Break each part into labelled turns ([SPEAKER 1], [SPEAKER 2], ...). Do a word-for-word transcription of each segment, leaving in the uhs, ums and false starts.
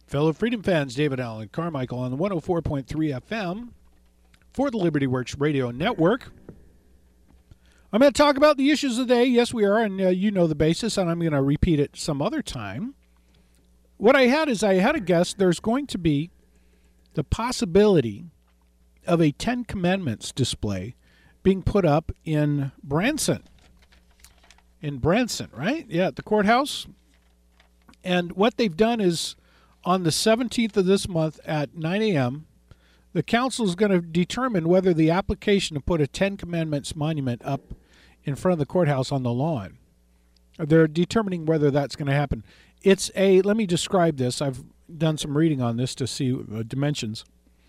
[SPEAKER 1] Fellow Freedom fans, David Allen Carmichael on the one oh four point three F M for the Liberty Works Radio Network. I'm going to talk about the issues of the day. Yes, we are, and uh, you know the basis, and I'm going to repeat it some other time. What I had is I had a guess there's going to be the possibility of a Ten Commandments display being put up in Branson. In Branson, right? Yeah, at the courthouse. And what they've done is on the seventeenth of this month at nine a.m., the council is going to determine whether the application to put a Ten Commandments monument up in front of the courthouse on the lawn, they're determining whether that's going to happen. It's a, let me describe this. I've done some reading on this to see the dimensions.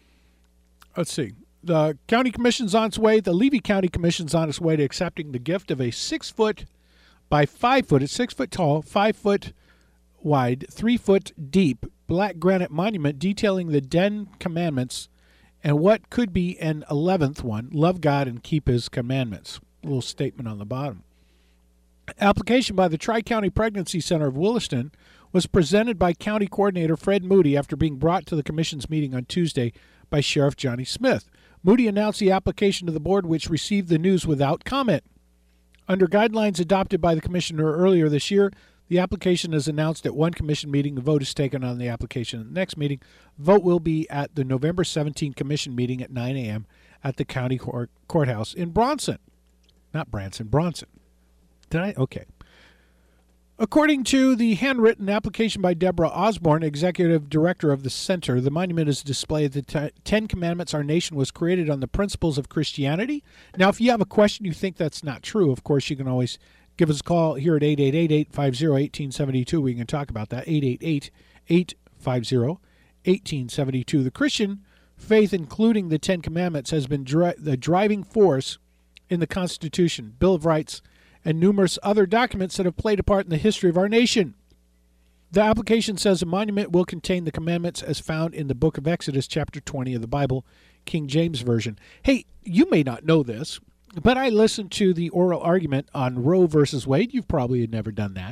[SPEAKER 1] Let's see. The county commission's on its way. The Levy County Commission's on its way to accepting the gift of a six foot by five foot, it's six foot tall, five foot wide, three foot deep black granite monument detailing the Ten Commandments and what could be an eleventh one, love God and keep his commandments. A little statement on the bottom. Application by the Tri-County Pregnancy Center of Williston was presented by County Coordinator Fred Moody after being brought to the Commission's meeting on Tuesday by Sheriff Johnny Smith. Moody announced the application to the board, which received the news without comment. Under guidelines adopted by the Commissioner earlier this year, the application is announced at one Commission meeting. The vote is taken on the application at the next meeting. Vote will be at the November seventeenth Commission meeting at nine a.m. at the County Court Courthouse in Bronson. Not Branson, Bronson. Did I? Okay. According to the handwritten application by Deborah Osborne, Executive Director of the Center, the monument is displayed the t- Ten Commandments. Our nation was created on the principles of Christianity. Now, if you have a question you think that's not true, of course, you can always give us a call here at eight eight eight, eight five zero, one eight seven two. We can talk about that. eight eight eight, eight five zero, one eight seven two. The Christian faith, including the Ten Commandments, has been dri- the driving force in the Constitution, Bill of Rights, and numerous other documents that have played a part in the history of our nation. The application says a monument will contain the commandments as found in the book of Exodus, chapter twenty of the Bible, King James Version. Hey, you may not know this, but I listened to the oral argument on Roe versus Wade. You've probably never done that.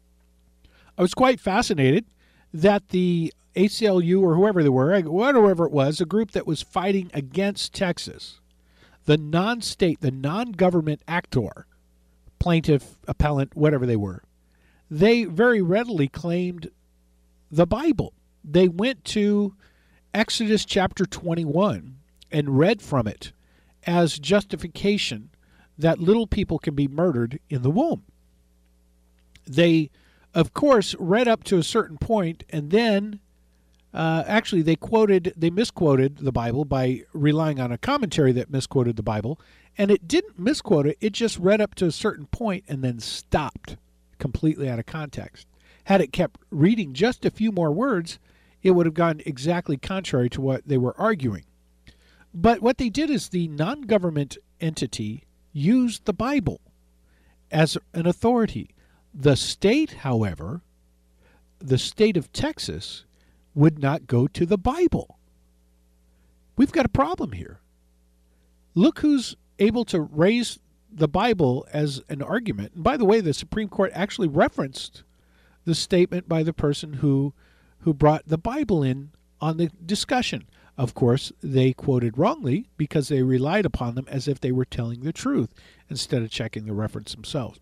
[SPEAKER 1] I was quite fascinated that the A C L U or whoever they were, whatever it was, a group that was fighting against Texas, the non-state, the non-government actor, plaintiff, appellant, whatever they were, they very readily claimed the Bible. They went to Exodus chapter twenty-one and read from it as justification that little people can be murdered in the womb. They, of course, read up to a certain point, and then uh, actually they quoted, they misquoted the Bible by relying on a commentary that misquoted the Bible, and it didn't misquote it, it just read up to a certain point and then stopped completely out of context. Had it kept reading just a few more words, it would have gone exactly contrary to what they were arguing. But what they did is the non-government entity used the Bible as an authority. The state, however, the state of Texas, would not go to the Bible. We've got a problem here. Look who's able to raise the Bible as an argument. And by the way, the Supreme Court actually referenced the statement by the person who who brought the Bible in on the discussion. Of course, they quoted wrongly because they relied upon them as if they were telling the truth instead of checking the reference themselves.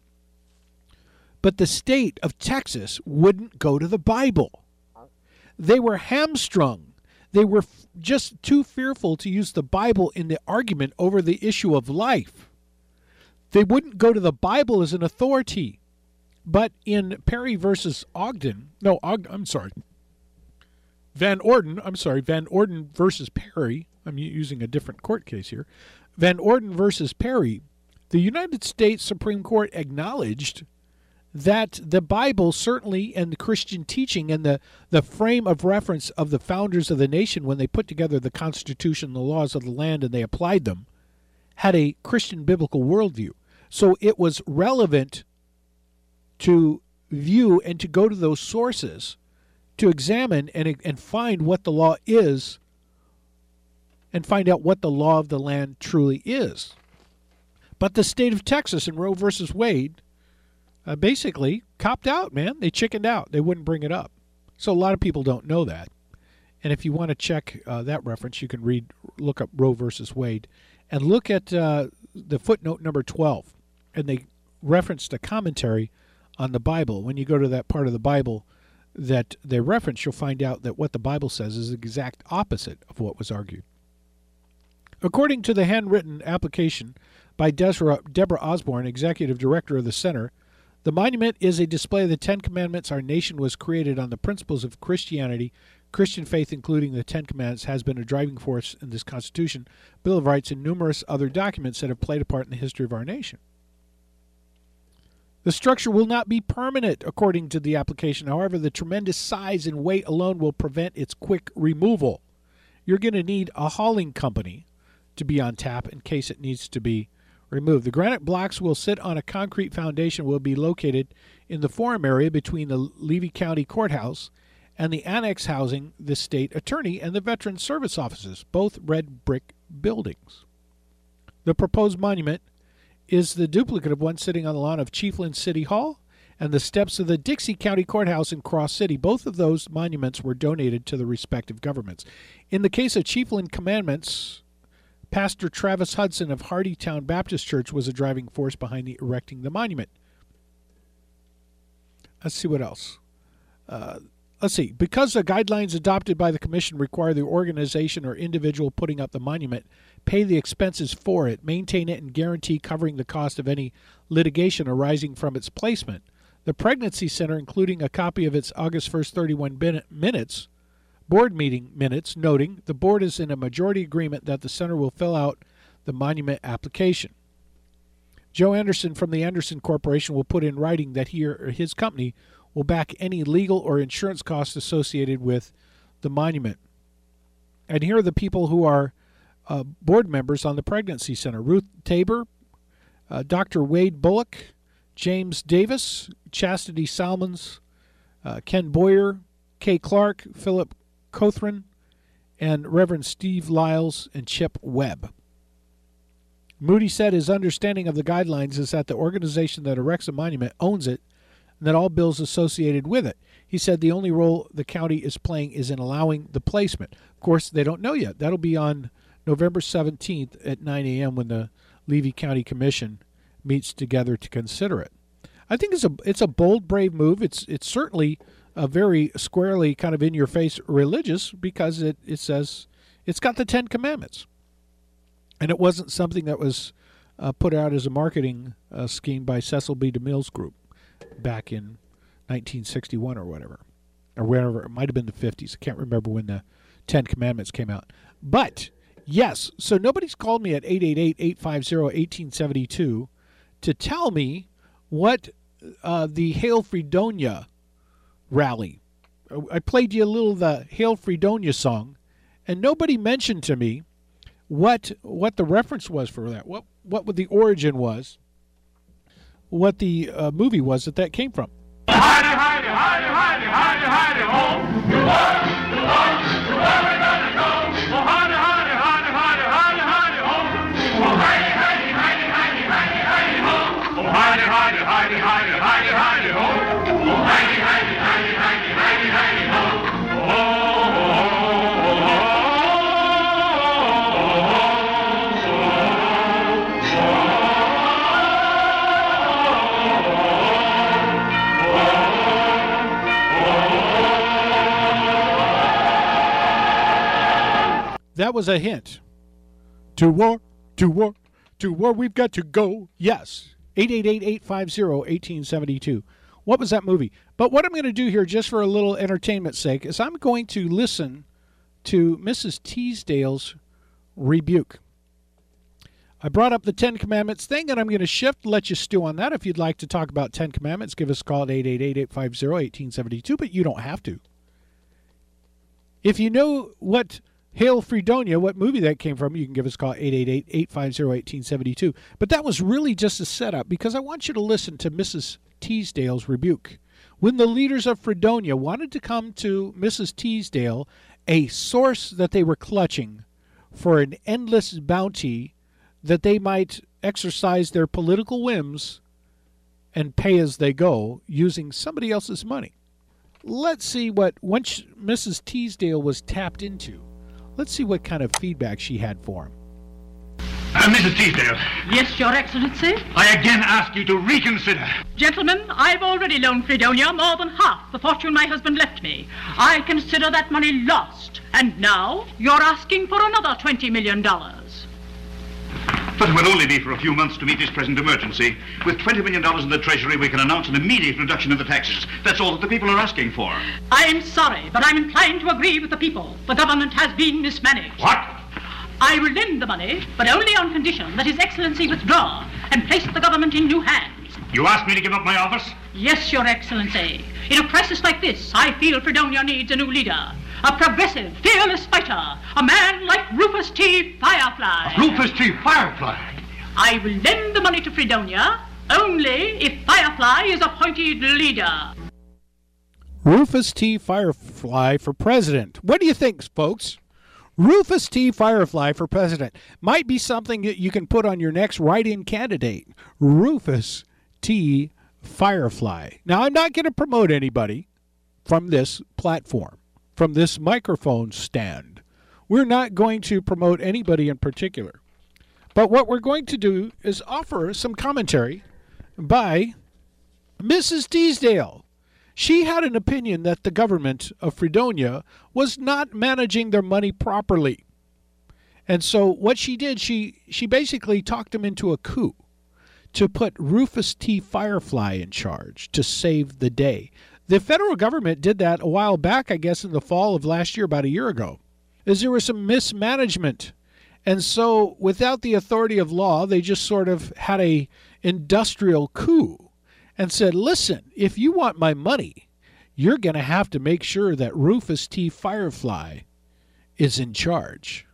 [SPEAKER 1] But the state of Texas wouldn't go to the Bible. They were hamstrung. They were f- just too fearful to use the Bible in the argument over the issue of life. They wouldn't go to the Bible as an authority. But in Perry versus Ogden, no, Og, I'm sorry, Van Orden, I'm sorry, Van Orden versus Perry, I'm using a different court case here, Van Orden versus Perry, the United States Supreme Court acknowledged that the Bible certainly, and the Christian teaching and the, the frame of reference of the founders of the nation when they put together the Constitution, the laws of the land, and they applied them, had a Christian biblical worldview. So it was relevant to view and to go to those sources to examine and, and find what the law is and find out what the law of the land truly is. But the state of Texas in Roe versus Wade uh, basically copped out, man. They chickened out. They wouldn't bring it up. So a lot of people don't know that. And if you want to check uh, that reference, you can read, look up Roe versus Wade, and look at uh, the footnote number twelve. And they referenced a commentary on the Bible. When you go to that part of the Bible that they reference, you'll find out that what the Bible says is the exact opposite of what was argued. According to the handwritten application by Desra, Deborah Osborne, executive director of the center, the monument is a display of the Ten Commandments. Our nation was created on the principles of Christianity. Christian faith, including the Ten Commandments, has been a driving force in this Constitution, Bill of Rights, and numerous other documents that have played a part in the history of our nation. The structure will not be permanent, according to the application. However, the tremendous size and weight alone will prevent its quick removal. You're going to need a hauling company to be on tap in case it needs to be removed. The granite blocks will sit on a concrete foundation, will be located in the forum area between the Levy County Courthouse and the annex housing the state attorney and the Veterans Service offices, both red brick buildings. The proposed monument is the duplicate of one sitting on the lawn of Chiefland City Hall and the steps of the Dixie County Courthouse in Cross City. Both of those monuments were donated to the respective governments. In the case of Chiefland Commandments, Pastor Travis Hudson of Hardytown Baptist Church was a driving force behind the erecting the monument. Let's see what else. Uh, let's see. Because the guidelines adopted by the commission require the organization or individual putting up the monument pay the expenses for it, maintain it, and guarantee covering the cost of any litigation arising from its placement, the Pregnancy Center, including a copy of its August first thirty-one minutes, board meeting minutes, noting the board is in a majority agreement that the center will fill out the monument application. Joe Anderson from the Anderson Corporation will put in writing that he or his company will back any legal or insurance costs associated with the monument. And here are the people who are uh, board members on the Pregnancy Center: Ruth Tabor, uh, Doctor Wade Bullock, James Davis, Chastity Salmons, uh, Ken Boyer, Kay Clark, Philip Cothran, and Reverend Steve Lyles and Chip Webb. Moody said his understanding of the guidelines is that the organization that erects a monument owns it and that all bills associated with it. He said the only role the county is playing is in allowing the placement. Of course, they don't know yet. That'll be on November seventeenth at nine a.m. when the Levy County Commission meets together to consider it. I think it's a it's a bold, brave move. It's it's certainly a very squarely kind of in-your-face religious, because it, it says it's got the Ten Commandments. And it wasn't something that was uh, put out as a marketing uh, scheme by Cecil B. DeMille's group back in nineteen sixty-one or whatever. Or whenever. It might have been the fifties. I can't remember when the Ten Commandments came out. But, yes, so nobody's called me at eight eight eight, eight five zero, one eight seven two to tell me what uh, the Hail Fredonia rally. I played you a little of the Hail Fredonia song, and nobody mentioned to me what what the reference was for that, what what the origin was, what the uh, movie was that that came from.
[SPEAKER 2] Heidi, Heidi, Heidi, Heidi, Heidi, Heidi, home. To work, to work, to where we gonna go? Oh, Heidi, Heidi, Heidi, Heidi, Heidi, Heidi, home. Oh, Heidi, Heidi, Heidi, Heidi, Heidi, Heidi, home. Oh, Heidi, Heidi, Heidi, Heidi, Heidi, Heidi, home. Oh, Heidi, Heidi, Heidi, Heidi, Heidi, Heidi, home. Oh.
[SPEAKER 1] That was a hint. To war, to war, to war, we've got to go. Yes. eight eight eight, eight five zero, one eight seven two. What was that movie? But what I'm going to do here, just for a little entertainment's sake, is I'm going to listen to Missus Teasdale's rebuke. I brought up the Ten Commandments thing, and I'm going to shift, let you stew on that. If you'd like to talk about Ten Commandments, give us a call at eight eight eight, eight five zero, one eight seven two, but you don't have to. If you know what Hail Fredonia, what movie that came from, you can give us a call at eight eight eight, eight five zero, one eight seven two. But that was really just a setup, because I want you to listen to Missus Teasdale's rebuke. When the leaders of Fredonia wanted to come to Missus Teasdale, a source that they were clutching for an endless bounty that they might exercise their political whims and pay as they go using somebody else's money. let's see what, once Missus Teasdale was tapped into, let's see what kind of feedback she had for him.
[SPEAKER 2] Uh, Missus Teasdale,
[SPEAKER 3] Yes, Your Excellency.
[SPEAKER 2] I again ask you to reconsider.
[SPEAKER 3] Gentlemen, I've already loaned Fredonia more than half the fortune my husband left me. I consider that money lost. And now you're asking for another twenty million dollars.
[SPEAKER 2] But it will only be for a few months to meet this present emergency. With twenty million dollars in the Treasury, we can announce an immediate reduction of the taxes. That's all that the people are asking for.
[SPEAKER 3] I'm sorry, but I'm inclined to agree with the people. The government has been mismanaged.
[SPEAKER 2] What?
[SPEAKER 3] I will lend the money, but only on condition that His Excellency withdraw and place the government in new hands.
[SPEAKER 2] You asked me to give up my office?
[SPEAKER 3] Yes, Your Excellency. In a crisis like this, I feel Fredonia needs a new leader. A progressive, fearless fighter. A man like Rufus T. Firefly.
[SPEAKER 2] Rufus T. Firefly.
[SPEAKER 3] I will lend the money to Fredonia only if Firefly is appointed leader.
[SPEAKER 1] Rufus T. Firefly for president. What do you think, folks? Rufus T. Firefly for president might be something that you can put on your next write-in candidate. Rufus T. Firefly. Now, I'm not going to promote anybody from this platform, from this microphone stand. We're not going to promote anybody in particular. But what we're going to do is offer some commentary by Missus Teasdale. She had an opinion that the government of Fredonia was not managing their money properly. And so what she did, she, she basically talked him into a coup to put Rufus T. Firefly in charge to save the day. The federal government did that a while back, I guess in the fall of last year, about a year ago, as there was some mismanagement. And so without the authority of law, they just sort of had a industrial coup and said, listen, if you want my money, you're going to have to make sure that Rufus T. Firefly is in charge.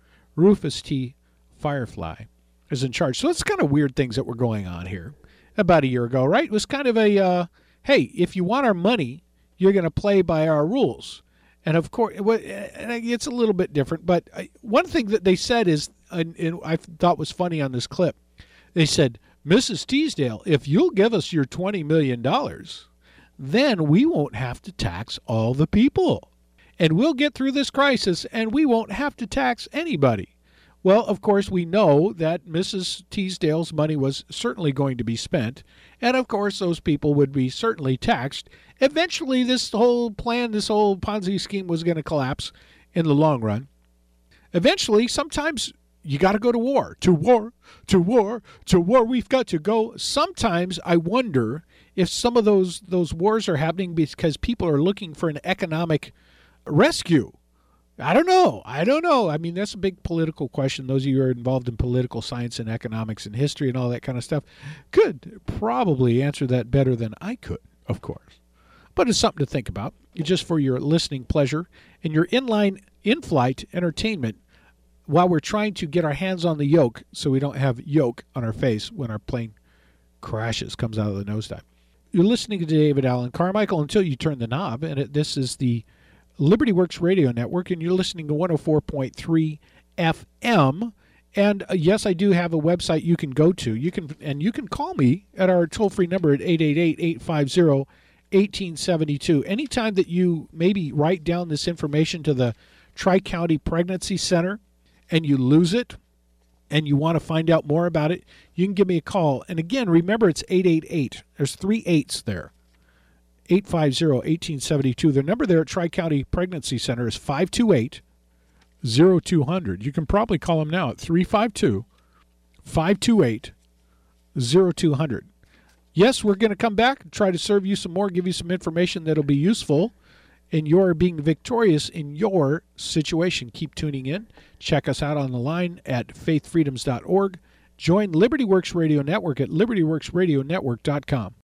[SPEAKER 1] Rufus T. Firefly is in charge. So it's kind of weird things that were going on here about a year ago, right? It was kind of a, uh, hey, if you want our money, you're going to play by our rules. And of course, it's a little bit different. But one thing that they said is, and I thought was funny on this clip, they said, Missus Teasdale, if you'll give us your twenty million dollars, then we won't have to tax all the people. And we'll get through this crisis, and we won't have to tax anybody. Well, of course, we know that Missus Teasdale's money was certainly going to be spent, and of course, those people would be certainly taxed. Eventually, this whole plan, this whole Ponzi scheme was going to collapse in the long run. Eventually, sometimes you got to go to war, to war, to war, to war. We've got to go. Sometimes I wonder if some of those those wars are happening because people are looking for an economic rescue. I don't know. I don't know. I mean, that's a big political question. Those of you who are involved in political science and economics and history and all that kind of stuff could probably answer that better than I could, of course. But it's something to think about, just for your listening pleasure and your inline, in-flight entertainment while we're trying to get our hands on the yoke so we don't have yoke on our face when our plane crashes, comes out of the nosedive. You're listening to David Allen Carmichael until you turn the knob, and it, this is the Liberty Works Radio Network, and you're listening to one oh four point three F M. And uh, yes, I do have a website you can go to. You can and you can call me at our toll-free number at eight eight eight, eight five zero, one eight seven two. Anytime that you maybe write down this information to the Tri-County Pregnancy Center and you lose it and you want to find out more about it, you can give me a call. And again, remember, it's eight eight eight. There's three eights there. eight five zero, one eight seven two. The number there at Tri-County Pregnancy Center is five two eight, zero two zero zero. You can probably call them now at three five two, five two eight, zero two zero zero. Yes, we're going to come back and try to serve you some more, give you some information that'll be useful in your being victorious in your situation. Keep tuning in. Check us out on the line at faith freedoms dot org. Join Liberty Works Radio Network at liberty works radio network dot com.